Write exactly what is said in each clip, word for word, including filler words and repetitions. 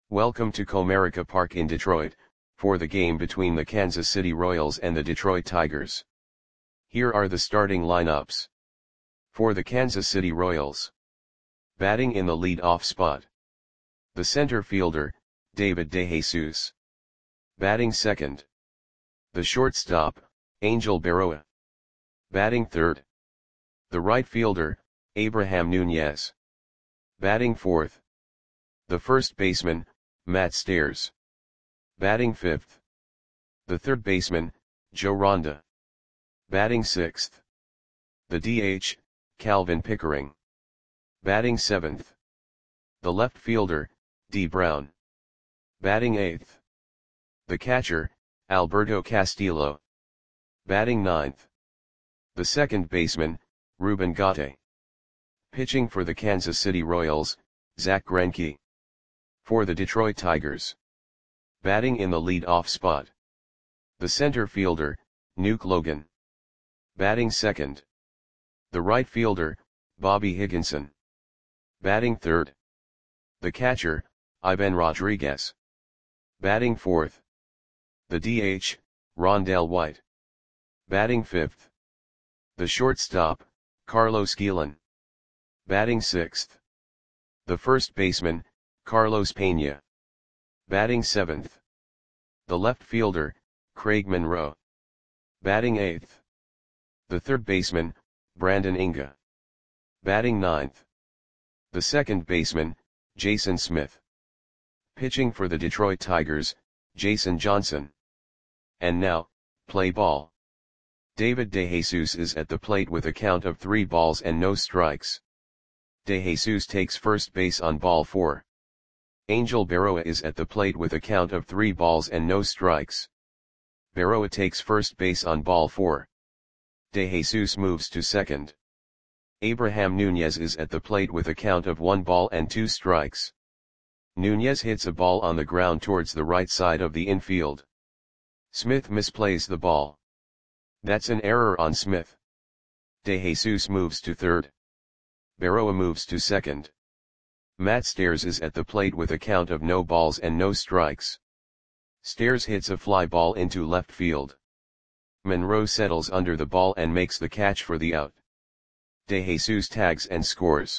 Welcome to Comerica Park in Detroit, for the game between the Kansas City Royals and the Detroit Tigers. Here are the starting lineups. For the Kansas City Royals. Batting in the lead-off spot. The center fielder, David DeJesus. Batting second. The shortstop, Angel Berroa. Batting third. The right fielder, Abraham Nunez. Batting fourth. The first baseman, Matt Stairs. Batting fifth. The third baseman, Joe Ronda. Batting sixth. The D H, Calvin Pickering. Batting seventh. The left fielder, Dee Brown. Batting eighth. The catcher, Alberto Castillo. Batting ninth. The second baseman, Ruben Gatte. Pitching for the Kansas City Royals, Zach Greinke. For the Detroit Tigers. Batting in the lead-off spot. The center fielder, Nuke Logan. Batting second. The right fielder, Bobby Higginson. Batting third. The catcher, Ivan Rodriguez. Batting fourth. The D H, Rondell White. Batting fifth. The shortstop, Carlos Guillen. Batting sixth. The first baseman, Carlos Pena. Batting seventh. The left fielder, Craig Monroe. Batting eighth. The third baseman, Brandon Inga. Batting ninth. The second baseman, Jason Smith. Pitching for the Detroit Tigers, Jason Johnson. And now, play ball. David DeJesus is at the plate with a count of three balls and no strikes. DeJesus takes first base on ball four. Angel Berroa is at the plate with a count of three balls and no strikes. Berroa takes first base on ball four. DeJesus moves to second. Abraham Nunez is at the plate with a count of one ball and two strikes. Nunez hits a ball on the ground towards the right side of the infield. Smith misplays the ball. That's an error on Smith. DeJesus moves to third. Berroa moves to second. Matt Stairs is at the plate with a count of no balls and no strikes. Stairs hits a fly ball into left field. Monroe settles under the ball and makes the catch for the out. DeJesus tags and scores.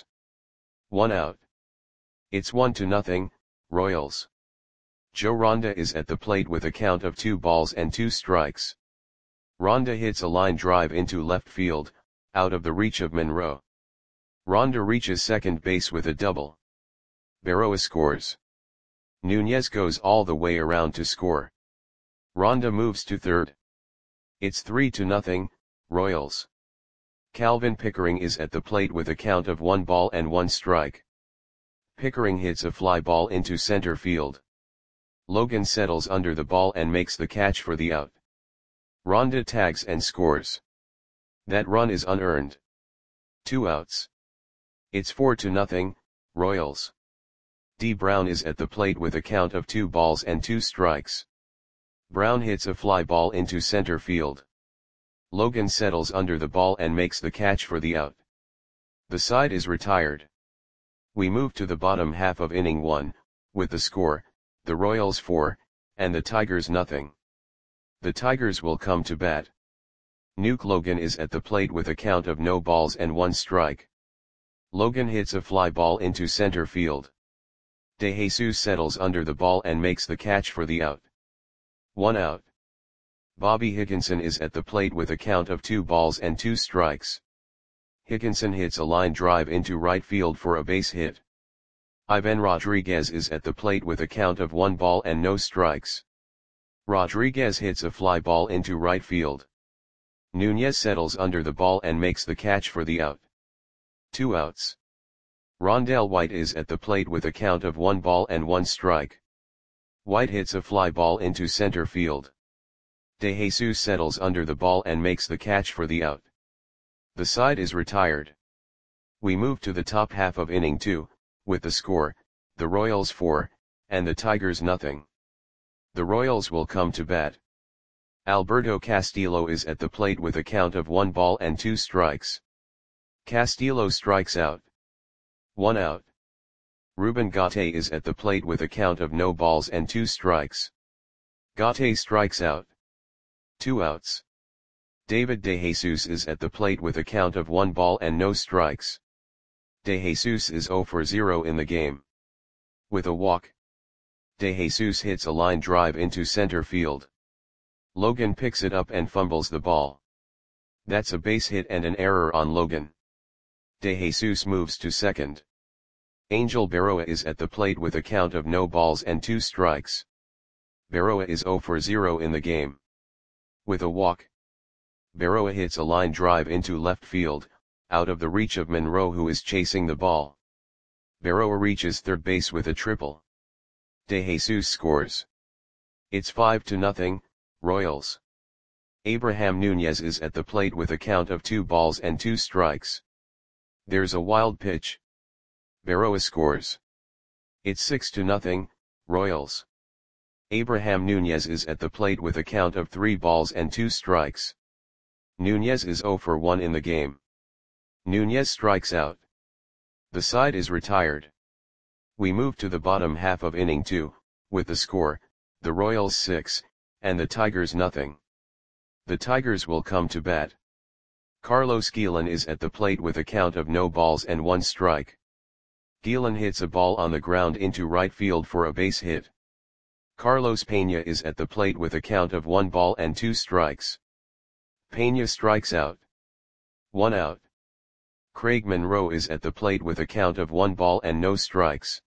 One out. It's one to nothing, Royals. Joe Ronda is at the plate with a count of two balls and two strikes. Ronda hits a line drive into left field, out of the reach of Monroe. Ronda reaches second base with a double. Berroa scores. Nunez goes all the way around to score. Ronda moves to third. It's three to nothing, Royals. Calvin Pickering is at the plate with a count of one ball and one strike. Pickering hits a fly ball into center field. Logan settles under the ball and makes the catch for the out. Ronda tags and scores. That run is unearned. Two outs. It's four to nothing, Royals. Dee Brown is at the plate with a count of two balls and two strikes. Brown hits a fly ball into center field. Logan settles under the ball and makes the catch for the out. The side is retired. We move to the bottom half of inning one, with the score, the Royals four, and the Tigers nothing. The Tigers will come to bat. Nuke Logan is at the plate with a count of no balls and one strike. Logan hits a fly ball into center field. DeJesus settles under the ball and makes the catch for the out. One out. Bobby Higginson is at the plate with a count of two balls and two strikes. Higginson hits a line drive into right field for a base hit. Ivan Rodriguez is at the plate with a count of one ball and no strikes. Rodriguez hits a fly ball into right field. Nunez settles under the ball and makes the catch for the out. Two outs. Rondell White is at the plate with a count of one ball and one strike. White hits a fly ball into center field. DeJesus settles under the ball and makes the catch for the out. The side is retired. We move to the top half of inning two, with the score, the Royals four, and the Tigers nothing. The Royals will come to bat. Alberto Castillo is at the plate with a count of one ball and two strikes. Castillo strikes out. One out. Ruben Gate is at the plate with a count of no balls and two strikes. Gate strikes out. Two outs. David De Jesus is at the plate with a count of one ball and no strikes. De Jesus is zero for zero in the game. With a walk, De Jesus hits a line drive into center field. Logan picks it up and fumbles the ball. That's a base hit and an error on Logan. De Jesus moves to second. Angel Berroa is at the plate with a count of no balls and two strikes. Berroa is zero for zero in the game. With a walk, Berroa hits a line drive into left field, out of the reach of Monroe, who is chasing the ball. Berroa reaches third base with a triple. De Jesus scores. It's five to nothing, Royals. Abraham Nunez is at the plate with a count of two balls and two strikes. There's a wild pitch. Berroa scores. It's six to nothing, Royals. Abraham Nunez is at the plate with a count of three balls and two strikes. Nunez is zero for one in the game. Nunez strikes out. The side is retired. We move to the bottom half of inning two, with the score, the Royals six, and the Tigers nothing. The Tigers will come to bat. Carlos Guillen is at the plate with a count of no balls and one strike. Guillen hits a ball on the ground into right field for a base hit. Carlos Pena is at the plate with a count of one ball and two strikes. Pena strikes out. One out. Craig Monroe is at the plate with a count of one ball and no strikes.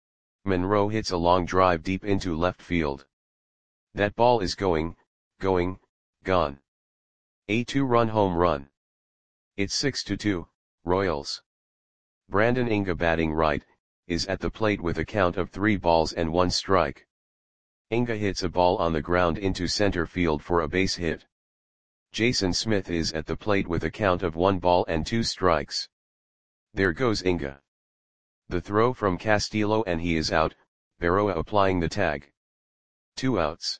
Monroe hits a long drive deep into left field. That ball is going, going, gone. A two-run home run. It's six to two, Royals. Brandon Inga, batting right, is at the plate with a count of three balls and one strike. Inga hits a ball on the ground into center field for a base hit. Jason Smith is at the plate with a count of one ball and two strikes. There goes Inga. The throw from Castillo and he is out, Berroa applying the tag. Two outs.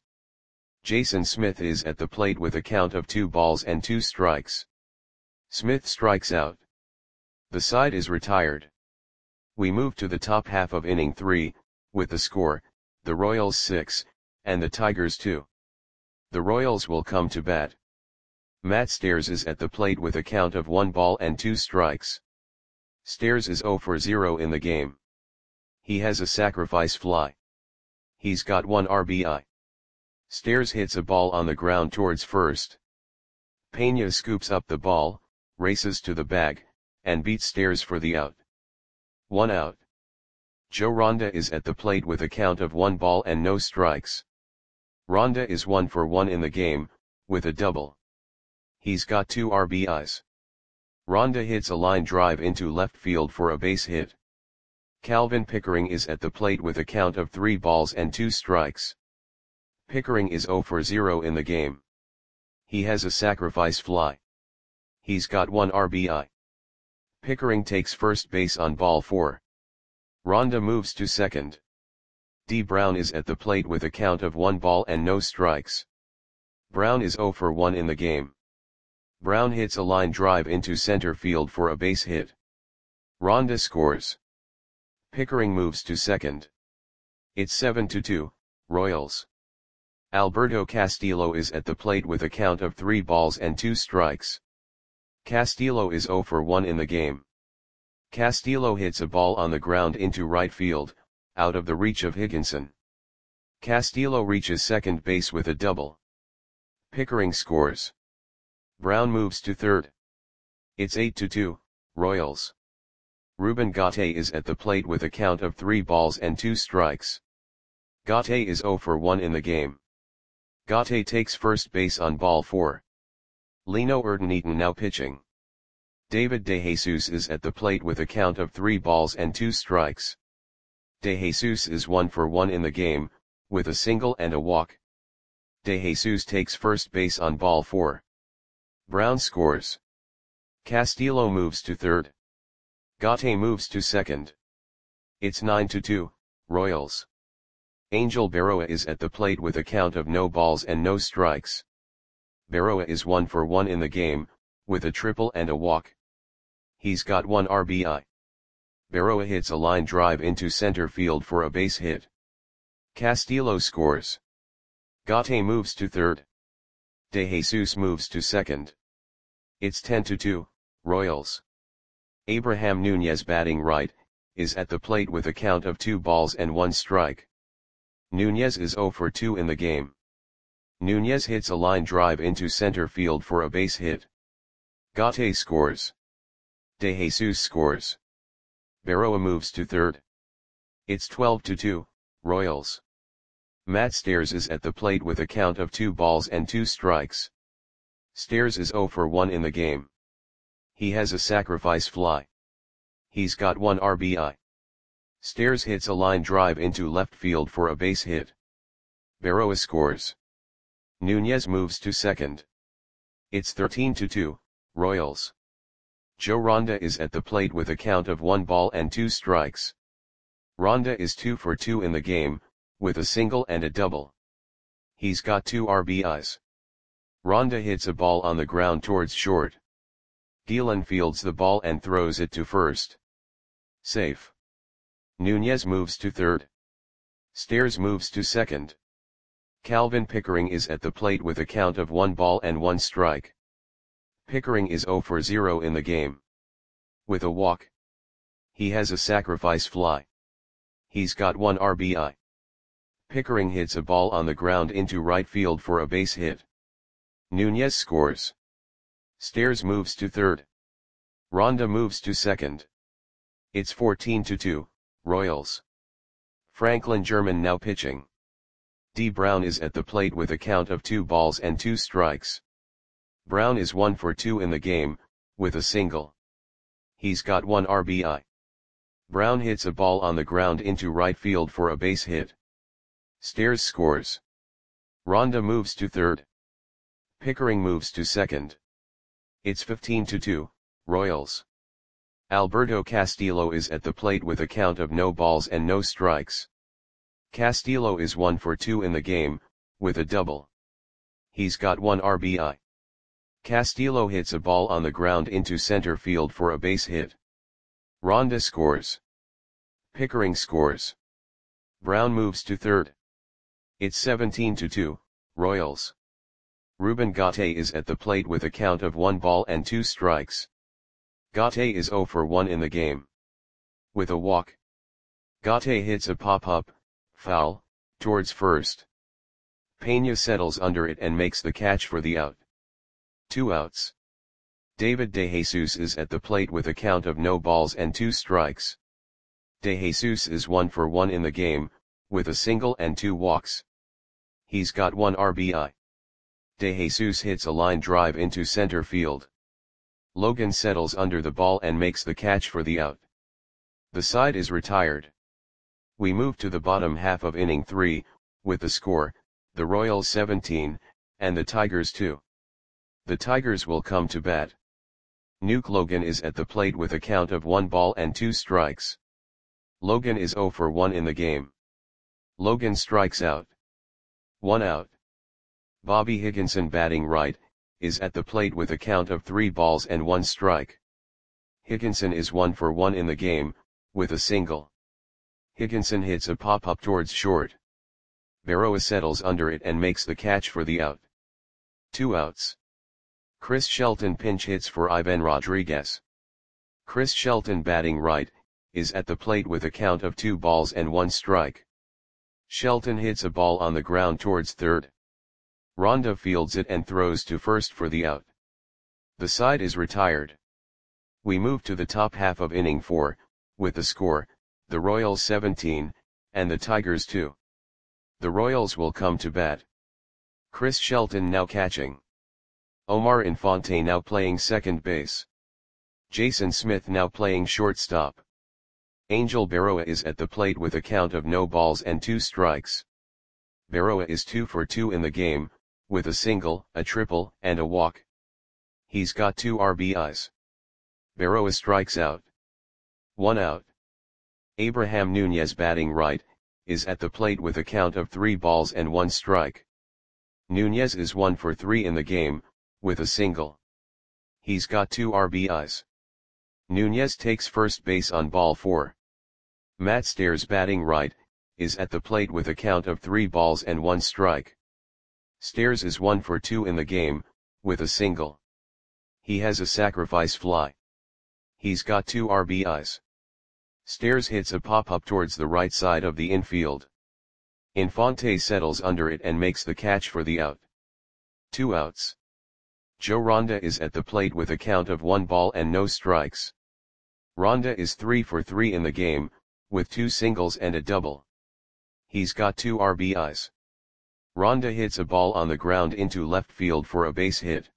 Jason Smith is at the plate with a count of two balls and two strikes. Smith strikes out. The side is retired. We move to the top half of inning three, with the score, the Royals six, and the Tigers two. The Royals will come to bat. Matt Stairs is at the plate with a count of one ball and two strikes. Stairs is zero for zero in the game. He has a sacrifice fly. He's got one R B I. Stairs hits a ball on the ground towards first. Pena scoops up the ball, races to the bag, and beats Stairs for the out. One out. Joe Ronda is at the plate with a count of one ball and no strikes. Ronda is one for one in the game, with a double. He's got two R B Is. Ronda hits a line drive into left field for a base hit. Calvin Pickering is at the plate with a count of three balls and two strikes. Pickering is zero for zero in the game. He has a sacrifice fly. He's got one R B I. Pickering takes first base on ball four. Ronda moves to second. D. Brown is at the plate with a count of one ball and no strikes. Brown is zero for one in the game. Brown hits a line drive into center field for a base hit. Ronda scores. Pickering moves to second. It's seven to two, Royals. Alberto Castillo is at the plate with a count of three balls and two strikes. Castillo is zero for one in the game. Castillo hits a ball on the ground into right field, out of the reach of Higginson. Castillo reaches second base with a double. Pickering scores. Brown moves to third. It's eight to two, Royals. Ruben Gate is at the plate with a count of three balls and two strikes. Gate is zero for one in the game. Gate takes first base on ball four. Lino Urdaneta now pitching. David De Jesus is at the plate with a count of three balls and two strikes. De Jesus is one for one in the game, with a single and a walk. De Jesus takes first base on ball four. Brown scores. Castillo moves to third. Gate moves to second. It's nine to two, Royals. Angel Berroa is at the plate with a count of no balls and no strikes. Berroa is one for one in the game, with a triple and a walk. He's got one R B I. Berroa hits a line drive into center field for a base hit. Castillo scores. Gate moves to third. De Jesus moves to second. It's ten to two, Royals. Abraham Nunez, batting right, is at the plate with a count of two balls and one strike. Nunez is zero for two in the game. Nunez hits a line drive into center field for a base hit. Gate scores. De Jesus scores. Berroa moves to third. It's twelve to two, Royals. Matt Stairs is at the plate with a count of two balls and two strikes. Stairs is zero for one in the game. He has a sacrifice fly. He's got one R B I. Stairs hits a line drive into left field for a base hit. Berroa scores. Nunez moves to second. It's thirteen to two, Royals. Joe Ronda is at the plate with a count of one ball and two strikes. Ronda is two for two in the game, with a single and a double. He's got two R B Is. Ronda hits a ball on the ground towards short. Gillen fields the ball and throws it to first. Safe. Nunez moves to third. Stairs moves to second. Calvin Pickering is at the plate with a count of one ball and one strike. Pickering is zero for zero in the game. With a walk. He has a sacrifice fly. He's got one R B I. Pickering hits a ball on the ground into right field for a base hit. Nunez scores. Stairs moves to third. Ronda moves to second. It's fourteen to two, Royals. Franklin German now pitching. D. Brown is at the plate with a count of two balls and two strikes. Brown is one for two in the game, with a single. He's got one R B I. Brown hits a ball on the ground into right field for a base hit. Stairs scores. Ronda moves to third. Pickering moves to second. It's fifteen to two, Royals. Alberto Castillo is at the plate with a count of no balls and no strikes. Castillo is one for two in the game, with a double. He's got one R B I. Castillo hits a ball on the ground into center field for a base hit. Ronda scores. Pickering scores. Brown moves to third. It's seventeen to two, Royals. Ruben Gate is at the plate with a count of one ball and two strikes. Gate is zero for one in the game. With a walk. Gate hits a pop-up, foul, towards first. Peña settles under it and makes the catch for the out. Two outs. David De Jesus is at the plate with a count of no balls and two strikes. De Jesus is one for one in the game, with a single and two walks. He's got one R B I. De Jesus hits a line drive into center field. Logan settles under the ball and makes the catch for the out. The side is retired. We move to the bottom half of inning three, with the score, the Royals seventeen, and the Tigers two. The Tigers will come to bat. Nuke Logan is at the plate with a count of one ball and two strikes. Logan is zero for one in the game. Logan strikes out. One out. Bobby Higginson, batting right, is at the plate with a count of three balls and one strike. Higginson is one for one in the game, with a single. Higginson hits a pop-up towards short. Berroa settles under it and makes the catch for the out. Two outs. Chris Shelton pinch hits for Ivan Rodriguez. Chris Shelton, batting right, is at the plate with a count of two balls and one strike. Shelton hits a ball on the ground towards third. Ronda fields it and throws to first for the out. The side is retired. We move to the top half of inning four, with the score, the Royals seventeen, and the Tigers two. The Royals will come to bat. Chris Shelton now catching. Omar Infante now playing second base. Jason Smith now playing shortstop. Angel Berroa is at the plate with a count of no balls and two strikes. Berroa is two for two in the game, with a single, a triple, and a walk. He's got two R B Is. Berroa strikes out. One out. Abraham Nunez, batting right, is at the plate with a count of three balls and one strike. Nunez is one for three in the game, with a single. He's got two R B Is. Nunez takes first base on ball four. Matt Stairs, batting right, is at the plate with a count of three balls and one strike. Stairs is one for two in the game, with a single. He has a sacrifice fly. He's got two R B Is. Stairs hits a pop-up towards the right side of the infield. Infante settles under it and makes the catch for the out. Two outs. Joe Ronda is at the plate with a count of one ball and no strikes. Ronda is three for three in the game, with two singles and a double. He's got two R B Is. Ronda hits a ball on the ground into left field for a base hit.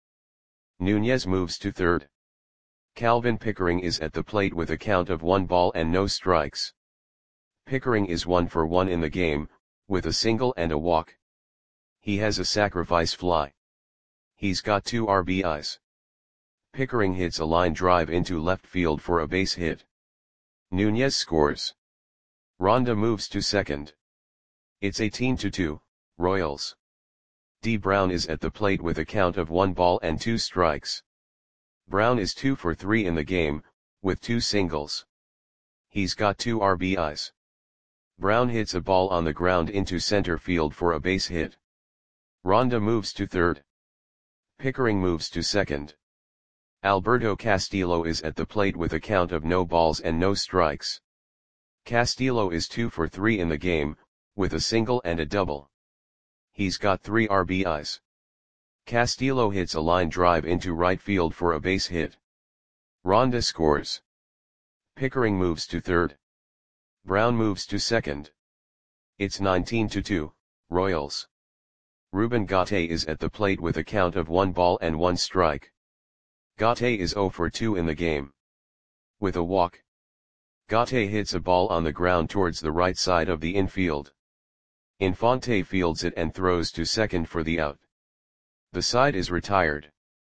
Nunez moves to third. Calvin Pickering is at the plate with a count of one ball and no strikes. Pickering is one for one in the game, with a single and a walk. He has a sacrifice fly. He's got two R B Is. Pickering hits a line drive into left field for a base hit. Nunez scores. Ronda moves to second. It's eighteen to two, Royals. D. Brown is at the plate with a count of one ball and two strikes. Brown is two for three in the game, with two singles. He's got two R B Is. Brown hits a ball on the ground into center field for a base hit. Ronda moves to third. Pickering moves to second. Alberto Castillo is at the plate with a count of no balls and no strikes. Castillo is two for three in the game, with a single and a double. He's got three R B Is. Castillo hits a line drive into right field for a base hit. Ronda scores. Pickering moves to third. Brown moves to second. It's nineteen to two, Royals. Ruben Gatte is at the plate with a count of one ball and one strike. Gatte is zero for two in the game. With a walk. Gatte hits a ball on the ground towards the right side of the infield. Infante fields it and throws to second for the out. The side is retired.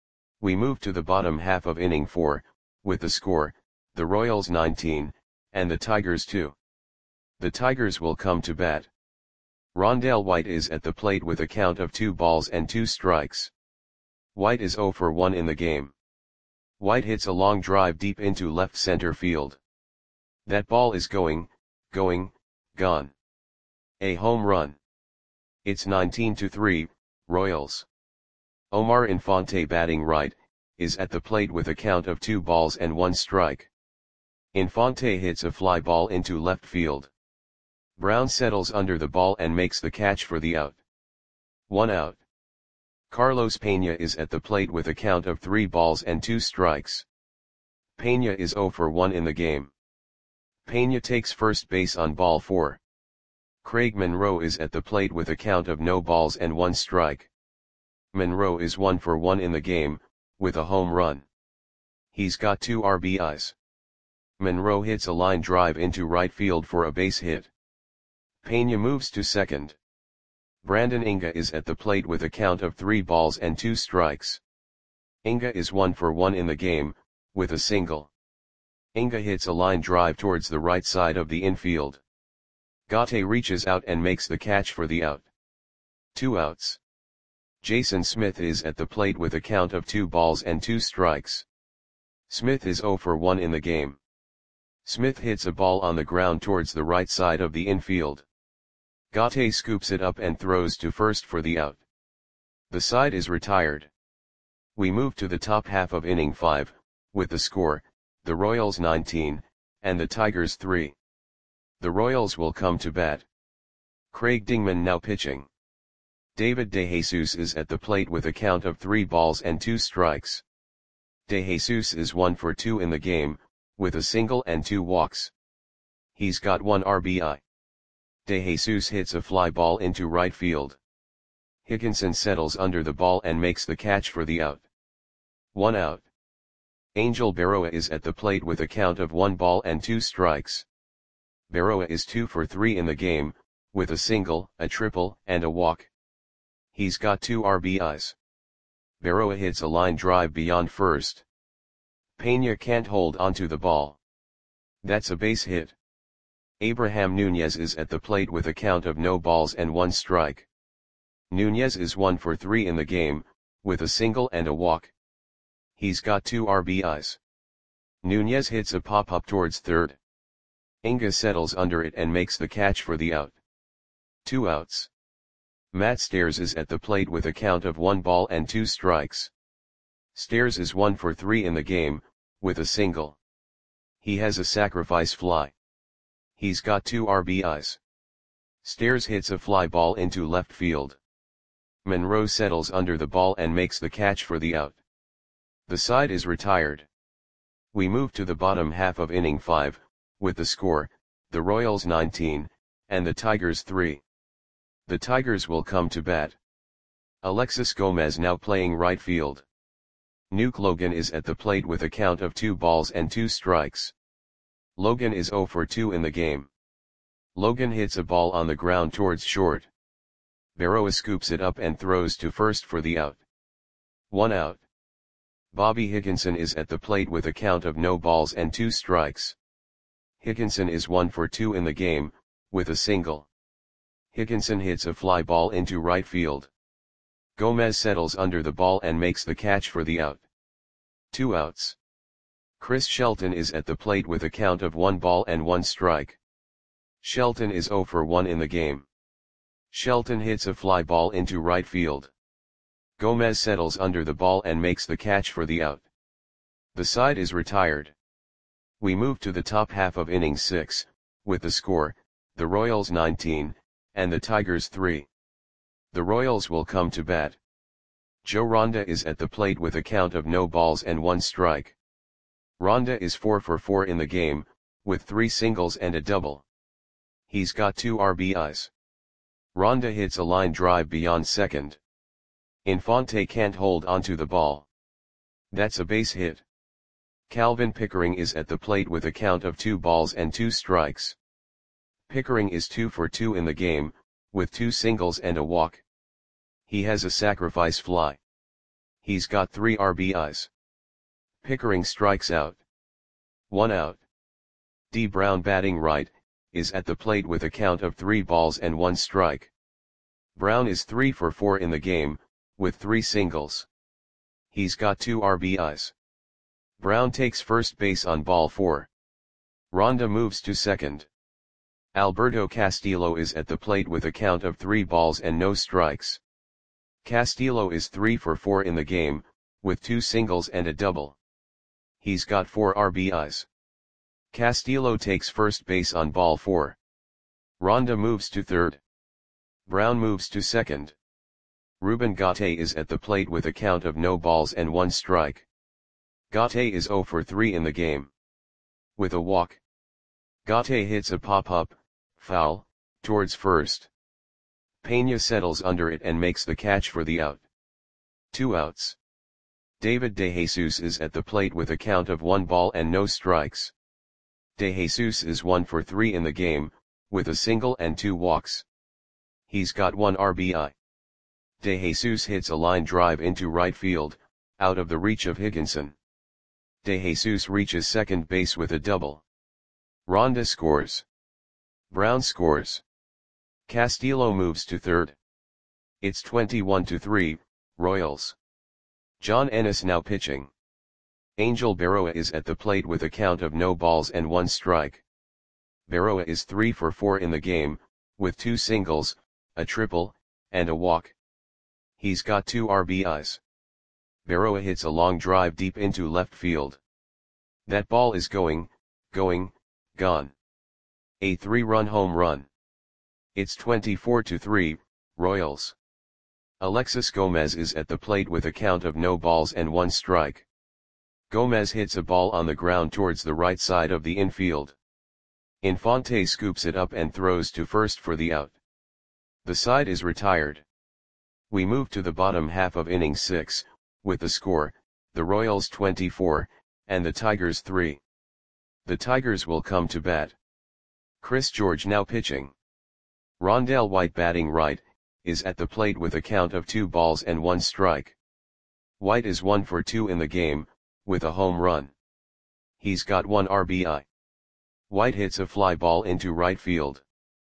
We move to the bottom half of inning four, with the score, the Royals nineteen, and the Tigers two. The Tigers will come to bat. Rondell White is at the plate with a count of two balls and two strikes. White is zero for one in the game. White hits a long drive deep into left center field. That ball is going, going, gone. A home run. It's nineteen to three, Royals. Omar Infante, batting right, is at the plate with a count of two balls and one strike. Infante hits a fly ball into left field. Brown settles under the ball and makes the catch for the out. One out. Carlos Peña is at the plate with a count of three balls and two strikes. Peña is zero for one in the game. Peña takes first base on ball four. Craig Monroe is at the plate with a count of no balls and one strike. Monroe is one for one in the game, with a home run. He's got two R B Is. Monroe hits a line drive into right field for a base hit. Peña moves to second. Brandon Inga is at the plate with a count of three balls and two strikes. Inga is one for one in the game, with a single. Inga hits a line drive towards the right side of the infield. Gatte reaches out and makes the catch for the out. Two outs. Jason Smith is at the plate with a count of two balls and two strikes. Smith is zero for one in the game. Smith hits a ball on the ground towards the right side of the infield. Gatte scoops it up and throws to first for the out. The side is retired. We move to the top half of inning five, with the score, the Royals nineteen, and the Tigers three. The Royals will come to bat. Craig Dingman now pitching. David DeJesus is at the plate with a count of three balls and two strikes. DeJesus is one for two in the game, with a single and two walks. He's got one R B I. DeJesus hits a fly ball into right field. Higginson settles under the ball and makes the catch for the out. One out. Angel Berroa is at the plate with a count of one ball and two strikes. Berroa is two for three in the game, with a single, a triple, and a walk. He's got two R B Is. Berroa hits a line drive beyond first. Peña can't hold onto the ball. That's a base hit. Abraham Nunez is at the plate with a count of no balls and one strike. Nunez is one for three in the game, with a single and a walk. He's got two R B Is. Nunez hits a pop-up towards third. Inga settles under it and makes the catch for the out. Two outs. Matt Stairs is at the plate with a count of one ball and two strikes. Stairs is one for three in the game, with a single. He has a sacrifice fly. He's got two R B Is. Stairs hits a fly ball into left field. Monroe settles under the ball and makes the catch for the out. The side is retired. We move to the bottom half of inning five, with the score, the Royals nineteen, and the Tigers three. The Tigers will come to bat. Alexis Gomez now playing right field. Nuke Logan is at the plate with a count of two balls and two strikes. Logan is zero for two in the game. Logan hits a ball on the ground towards short. Berroa scoops it up and throws to first for the out. One out. Bobby Higginson is at the plate with a count of no balls and two strikes. Higginson is one for two in the game, with a single. Higginson hits a fly ball into right field. Gomez settles under the ball and makes the catch for the out. Two outs. Chris Shelton is at the plate with a count of one ball and one strike. Shelton is zero for one in the game. Shelton hits a fly ball into right field. Gomez settles under the ball and makes the catch for the out. The side is retired. We move to the top half of inning six, with the score, the Royals nineteen, and the Tigers three. The Royals will come to bat. Joe Ronda is at the plate with a count of no balls and one strike. Ronda is four for four in the game, with three singles and a double. He's got two R B Is. Ronda hits a line drive beyond second. Infante can't hold onto the ball. That's a base hit. Calvin Pickering is at the plate with a count of two balls and two strikes. Pickering is two for two in the game, with two singles and a walk. He has a sacrifice fly. He's got three R B Is. Pickering strikes out. One out. D. Brown batting right, is at the plate with a count of three balls and one strike. Brown is three for four in the game, with three singles. He's got two R B Is. Brown takes first base on ball four. Ronda moves to second. Alberto Castillo is at the plate with a count of three balls and no strikes. Castillo is three for four in the game, with two singles and a double. He's got four R B Is. Castillo takes first base on ball four. Ronda moves to third. Brown moves to second. Ruben Gatte is at the plate with a count of no balls and one strike. Gatte is zero for three in the game. With a walk. Gatte hits a pop-up, foul, towards first. Pena settles under it and makes the catch for the out. Two outs. David DeJesus is at the plate with a count of one ball and no strikes. DeJesus is one for three in the game, with a single and two walks. He's got one R B I. DeJesus hits a line drive into right field, out of the reach of Higginson. DeJesus reaches second base with a double. Ronda scores. Brown scores. Castillo moves to third. It's twenty-one to three, Royals. John Ennis now pitching. Angel Berroa is at the plate with a count of no balls and one strike. Berroa is three for four in the game, with two singles, a triple, and a walk. He's got two R B Is. Berroa hits a long drive deep into left field. That ball is going, going, gone. A three-run home run. It's twenty-four to three, Royals. Alexis Gomez is at the plate with a count of no balls and one strike. Gomez hits a ball on the ground towards the right side of the infield. Infante scoops it up and throws to first for the out. The side is retired. We move to the bottom half of inning six, with the score, the Royals twenty-four, and the Tigers three. The Tigers will come to bat. Chris George now pitching. Rondell White batting right, is at the plate with a count of two balls and one strike. White is one for two in the game, with a home run. He's got one R B I. White hits a fly ball into right field.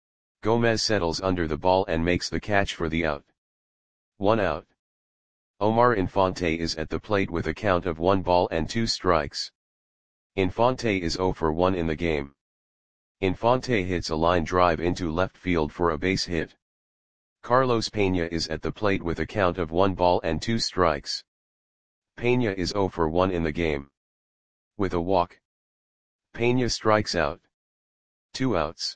Gomez settles under the ball and makes the catch for the out. One out. Omar Infante is at the plate with a count of one ball and two strikes. Infante is zero for one in the game. Infante hits a line drive into left field for a base hit. Carlos Peña is at the plate with a count of one ball and two strikes. Peña is zero for one in the game. With a walk, Peña strikes out. Two outs.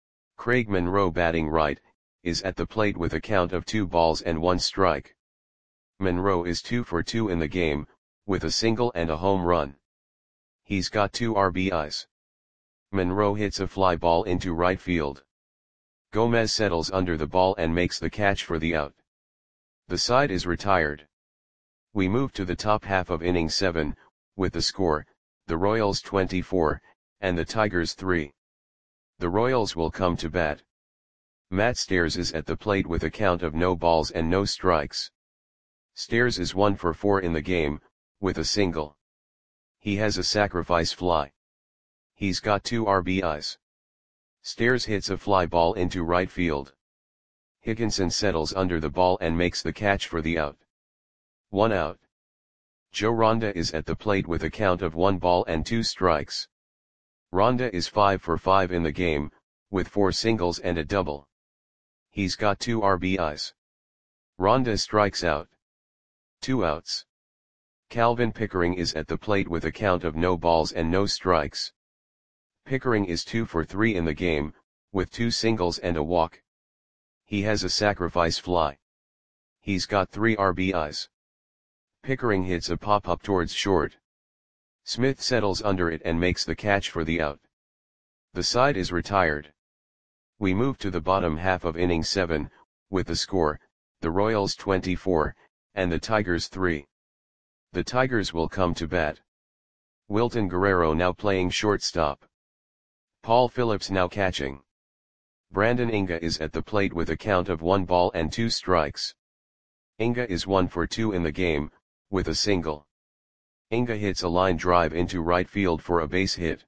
Craig Monroe, batting right, is at the plate with a count of two balls and one strike. Monroe is two for two in the game, with a single and a home run. He's got two R B Is. Monroe hits a fly ball into right field. Gomez settles under the ball and makes the catch for the out. The side is retired. We move to the top half of inning seven, with the score, the Royals twenty-four, and the Tigers three. The Royals will come to bat. Matt Stairs is at the plate with a count of no balls and no strikes. Stairs is one for four in the game, with a single. He has a sacrifice fly. He's got two R B Is. Stairs hits a fly ball into right field. Higginson settles under the ball and makes the catch for the out. One out. Joe Ronda is at the plate with a count of one ball and two strikes. Ronda is five for five in the game, with four singles and a double. He's got two R B Is. Ronda strikes out. Two outs. Calvin Pickering is at the plate with a count of no balls and no strikes. Pickering is two for three in the game, with two singles and a walk. He has a sacrifice fly. He's got three R B Is. Pickering hits a pop-up towards short. Smith settles under it and makes the catch for the out. The side is retired. We move to the bottom half of inning seven, with the score, the Royals twenty-four, and the Tigers three. The Tigers will come to bat. Wilton Guerrero now playing shortstop. Paul Phillips now catching. Brandon Inga is at the plate with a count of one ball and two strikes. Inga is one for two in the game, with a single. Inga hits a line drive into right field for a base hit.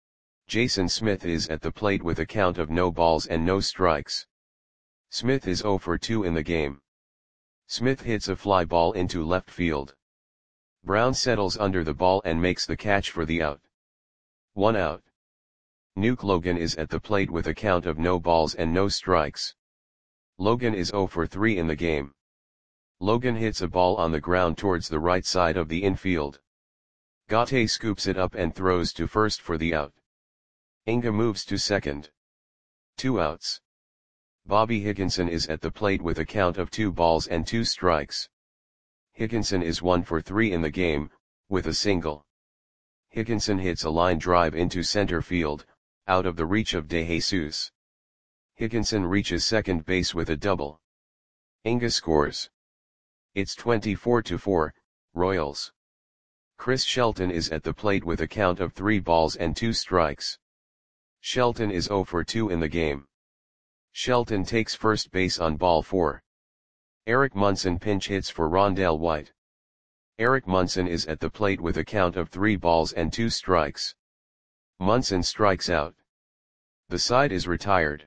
Jason Smith is at the plate with a count of no balls and no strikes. Smith is zero for two in the game. Smith hits a fly ball into left field. Brown settles under the ball and makes the catch for the out. One out. Nuke Logan is at the plate with a count of no balls and no strikes. Logan is zero for three in the game. Logan hits a ball on the ground towards the right side of the infield. Gaute scoops it up and throws to first for the out. Inga moves to second. Two outs. Bobby Higginson is at the plate with a count of two balls and two strikes. Higginson is one for three in the game, with a single. Higginson hits a line drive into center field, out of the reach of De Jesus. Higginson reaches second base with a double. Inga scores. It's twenty-four to four, Royals. Chris Shelton is at the plate with a count of three balls and two strikes. Shelton is zero for two in the game. Shelton takes first base on ball four. Eric Munson pinch hits for Rondell White. Eric Munson is at the plate with a count of three balls and two strikes. Munson strikes out. The side is retired.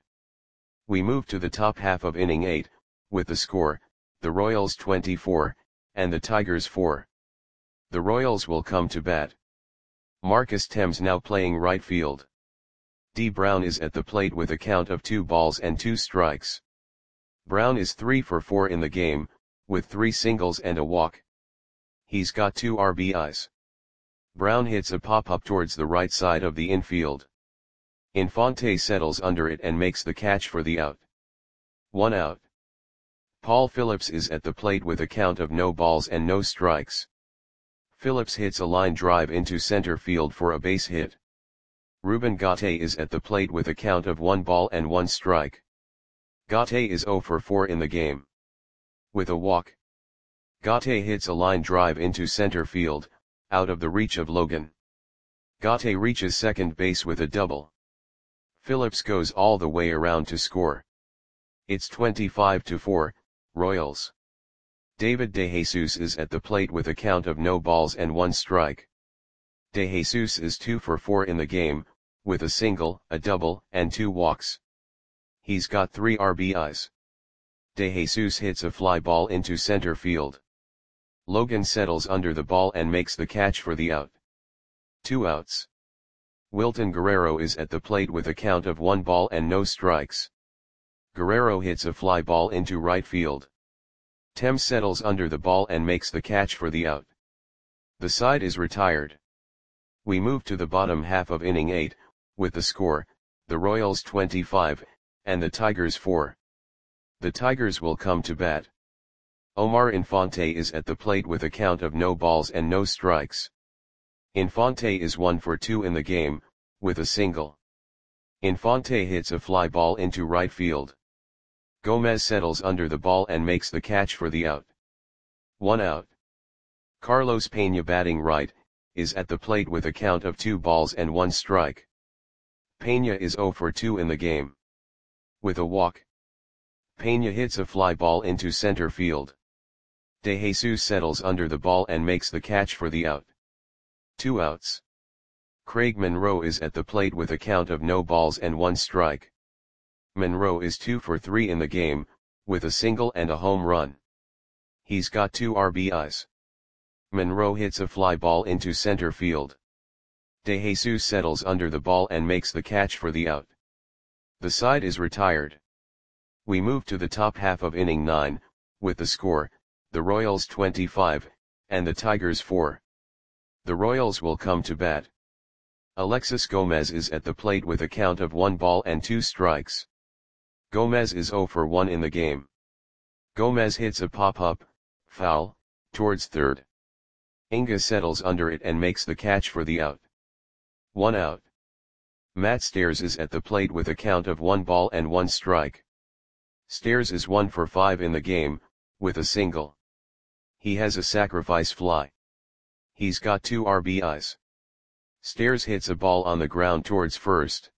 We move to the top half of inning eight, with the score, the Royals twenty-four, and the Tigers four. The Royals will come to bat. Marcus Thames now playing right field. D. Brown is at the plate with a count of two balls and two strikes. Brown is three for four in the game, with three singles and a walk. He's got two R B Is. Brown hits a pop-up towards the right side of the infield. Infante settles under it and makes the catch for the out. One out. Paul Phillips is at the plate with a count of no balls and no strikes. Phillips hits a line drive into center field for a base hit. Ruben Gaute is at the plate with a count of one ball and one strike. Gaute is zero for four in the game. With a walk, Gaute hits a line drive into center field, out of the reach of Logan. Gaute reaches second base with a double. Phillips goes all the way around to score. It's twenty-five to four, Royals. David De Jesus is at the plate with a count of no balls and one strike. De Jesus is two for four in the game, with a single, a double, and two walks. He's got three R B Is. De Jesus hits a fly ball into center field. Logan settles under the ball and makes the catch for the out. two outs. Wilton Guerrero is at the plate with a count of one ball and no strikes. Guerrero hits a fly ball into right field. Thames settles under the ball and makes the catch for the out. The side is retired. We move to the bottom half of inning eight, with the score, the Royals twenty-five, and the Tigers four. The Tigers will come to bat. Omar Infante is at the plate with a count of no balls and no strikes. Infante is one for two in the game, with a single. Infante hits a fly ball into right field. Gomez settles under the ball and makes the catch for the out. One out. Carlos Peña, batting right, is at the plate with a count of two balls and one strike. Peña is zero for two in the game. With a walk, Peña hits a fly ball into center field. De Jesus settles under the ball and makes the catch for the out. Two outs. Craig Monroe is at the plate with a count of no balls and one strike. Monroe is two for three in the game, with a single and a home run. He's got two R B Is. Monroe hits a fly ball into center field. De Jesus settles under the ball and makes the catch for the out. The side is retired. We move to the top half of inning nine, with the score, the Royals twenty-five, and the Tigers four. The Royals will come to bat. Alexis Gomez is at the plate with a count of one ball and two strikes. Gomez is zero for one in the game. Gomez hits a pop-up, foul, towards third. Inga settles under it and makes the catch for the out. One out. Matt Stairs is at the plate with a count of one ball and one strike. Stairs is one for five in the game, with a single. He has a sacrifice fly. He's got two R B Is. Stairs hits a ball on the ground towards first.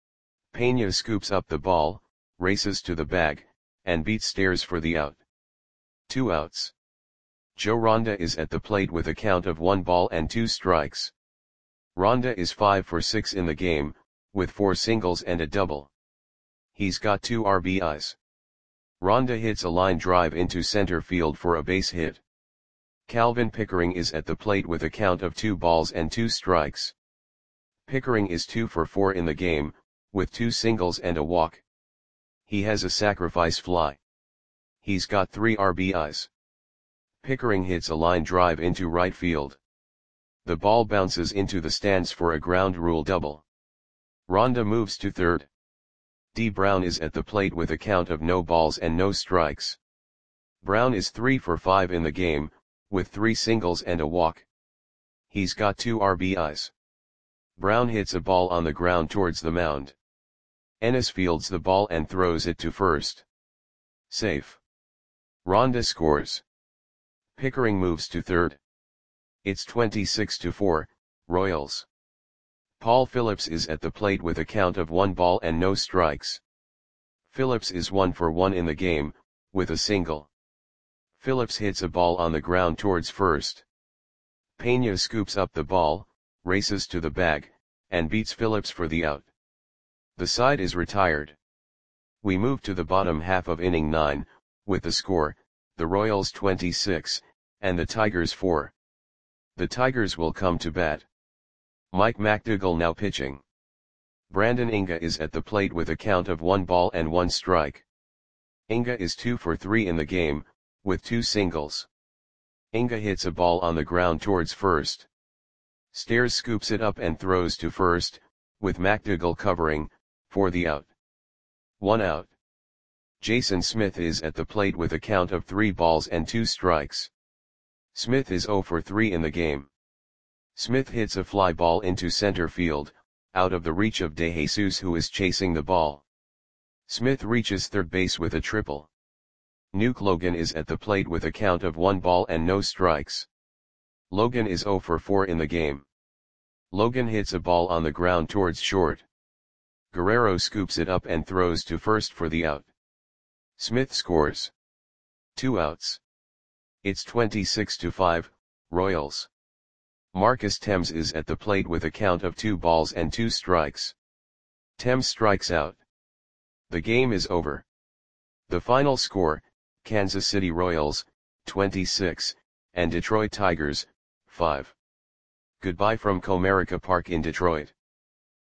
Peña scoops up the ball, races to the bag, and beats Stairs for the out. Two outs. Joe Ronda is at the plate with a count of one ball and two strikes. Ronda is five for six in the game, with four singles and a double. He's got two R B Is. Ronda hits a line drive into center field for a base hit. Calvin Pickering is at the plate with a count of two balls and two strikes. Pickering is two for four in the game, with two singles and a walk. He has a sacrifice fly. He's got three R B Is. Pickering hits a line drive into right field. The ball bounces into the stands for a ground rule double. Ronda moves to third. D. Brown is at the plate with a count of no balls and no strikes. Brown is three for five in the game, with three singles and a walk. He's got two R B Is. Brown hits a ball on the ground towards the mound. Ennis fields the ball and throws it to first. Safe. Ronda scores. Pickering moves to third. It's twenty-six to four, Royals. Paul Phillips is at the plate with a count of one ball and no strikes. Phillips is one for one in the game, with a single. Phillips hits a ball on the ground towards first. Peña scoops up the ball, races to the bag, and beats Phillips for the out. The side is retired. We move to the bottom half of inning nine, with the score, the Royals twenty-six, and the Tigers four. The Tigers will come to bat. Mike McDougall now pitching. Brandon Inga is at the plate with a count of one ball and one strike. Inga is two for three in the game, with two singles. Inga hits a ball on the ground towards first. Stairs scoops it up and throws to first, with McDougall covering, for the out. One out. Jason Smith is at the plate with a count of three balls and two strikes. Smith is zero for three in the game. Smith hits a fly ball into center field, out of the reach of De Jesus, who is chasing the ball. Smith reaches third base with a triple. Nuke Logan is at the plate with a count of one ball and no strikes. Logan is zero for four in the game. Logan hits a ball on the ground towards short. Guerrero scoops it up and throws to first for the out. Smith scores. Two outs. It's twenty-six to five, Royals. Marcus Thames is at the plate with a count of two balls and two strikes. Thames strikes out. The game is over. The final score, Kansas City Royals, twenty-six, and Detroit Tigers, five. Goodbye from Comerica Park in Detroit.